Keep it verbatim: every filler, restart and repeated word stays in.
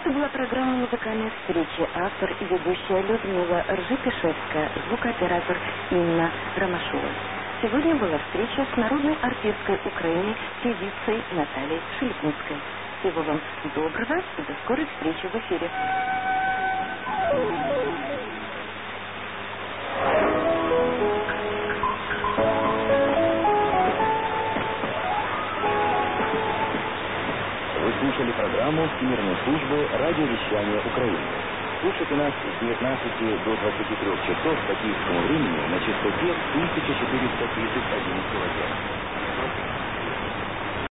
Это была программа «Музыкальные встречи». Автор и ведущая Людмила Ржепишевская, звукооператор Инна Ромашова. Сегодня была встреча с народной артисткой Украины, певицей Натальей Шелепницкой. Всего вам доброго и до скорой встречи в эфире. Вы слушали программу Всемирной службы радиовещания Украины. Слушайте нас с девятнадцати до двадцати трёх часов по киевскому времени на частоте тысяча четыреста тридцать один килогерц.